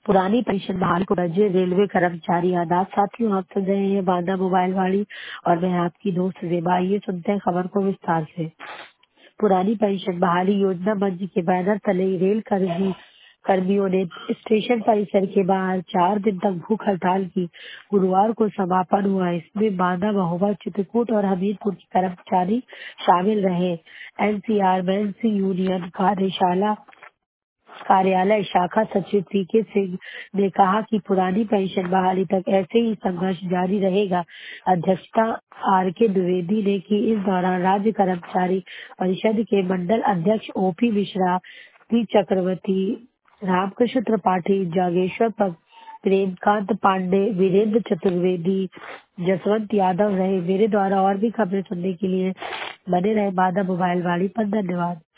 पुरानी पेंशन बहाल को रजे रेलवे कर्मचारी आदात। साथियों, आप सुन रहे हैं बांदा मोबाइल वाली और मैं आपकी दोस्त जेबा। ये सुनते हैं खबर को विस्तार से। पुरानी पेंशन बहाली योजना मंच के बैनर तले रेल कर्मियों ने स्टेशन परिसर के बाहर 4 दिन तक भूख हड़ताल की। गुरुवार को समापन हुआ। इसमें बांदा, महोबा, चित्रकूट और हमीरपुर के कर्मचारी शामिल रहे। एनसीआर मेंस यूनियन कार्यालय शाखा सचिव पीके सिंह ने कहा कि पुरानी पेंशन बहाली तक ऐसे ही संघर्ष जारी रहेगा। अध्यक्षता आर.के. द्विवेदी ने की। इस दौरान राज्य कर्मचारी परिषद के मंडल अध्यक्ष ओपी मिश्रा, पी चक्रवर्ती, रामकृष्ण त्रिपाठी, जागेश्वर प्रेमकांत पांडे, वीरेंद्र चतुर्वेदी, जसवंत यादव रहे। मेरे द्वारा और भी खबरें सुनने के लिए बने रहे बांदा मोबाइल वाली पर। धन्यवाद।